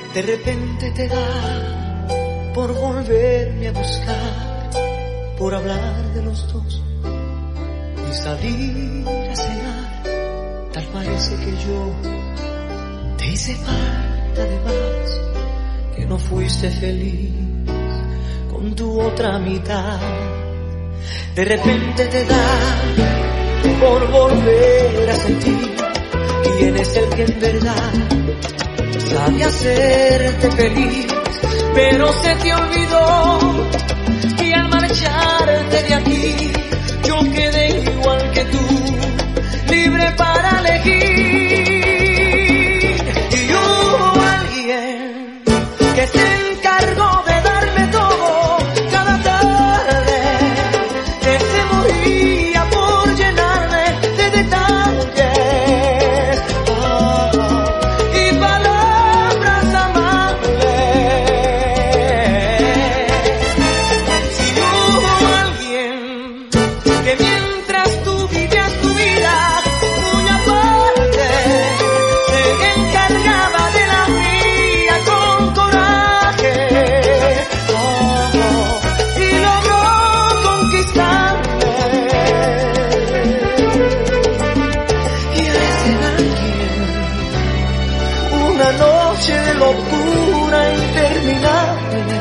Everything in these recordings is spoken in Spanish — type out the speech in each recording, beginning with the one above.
De repente te da por volverme a buscar, por hablar de los dos y salir a cenar. Tal parece que yo te hice falta de más, que no fuiste feliz con tu otra mitad. De repente te da por volver a sentir quién es el que en verdad sabe hacerte feliz, pero se te olvidó que al marcharte de aquí yo quedé igual que tú, libre para elegir. Y hubo alguien que se encargó de darme todo cada tarde, que se moría por llenarme de detalles y palabras amables. Si hubo alguien que mientras tú vivías tu vida muy aparte, se encargaba de la mía con coraje, y logró conquistarme. Y a ese alguien, una noche de locura interminable,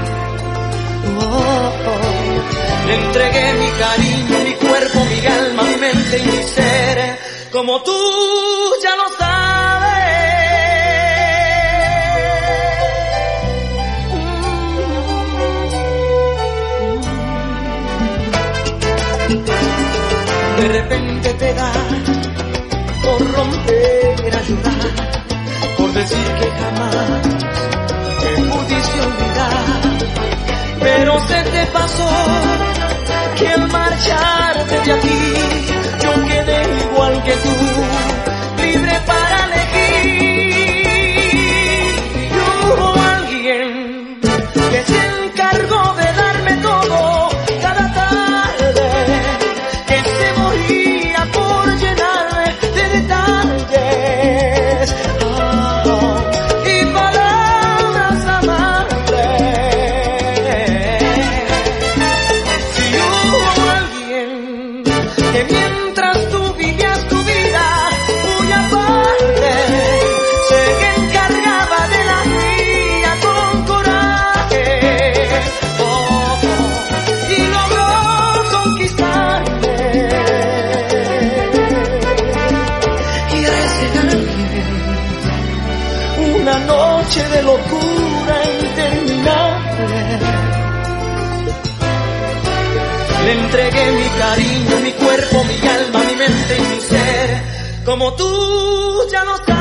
le entregué mi cariño, mi cuerpo, mi alma, mi mente y mi ser, como tú ya lo sabes. De repente te da por romper a llorar, por decir que jamás te pudiste olvidar, pero se te pasó que al marcharte de aquí yo quedé igual que tú, libre para elegir. Y hubo alguien que se encargó de darme todo cada tarde, que se moría por llenarme de detalles y palabras amables. Si hubo alguien que mientras tú vivías tu vida muy aparte, se encargaba de la mía con coraje, y logró conquistarme. Y a ese alguien, una noche de locura interminable, le entregué mi cariño, mi cuerpo, mi alma, mi mente y mi ser, como tú ya lo sabes.